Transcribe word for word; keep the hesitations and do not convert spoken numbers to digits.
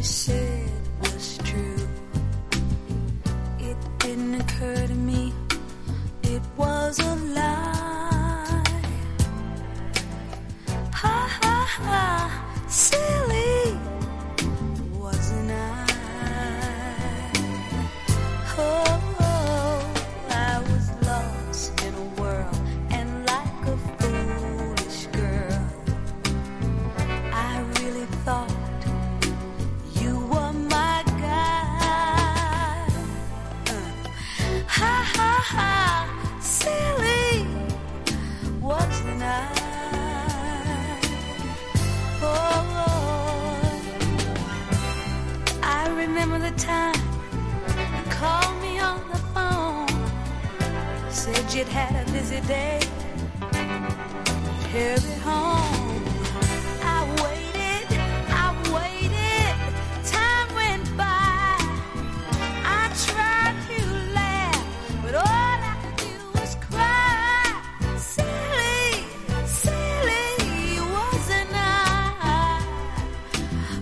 said was true. It didn't occur to me it was a lie. Ha ha ha, silly, wasn't I? Oh, oh, I was lost in a whirl, and like a foolish girl, I really thought you were my guy. Uh, ha ha ha, silly, wasn't I? Oh, oh, I remember the time you called me on the phone, said you'd had a busy day, hurry home.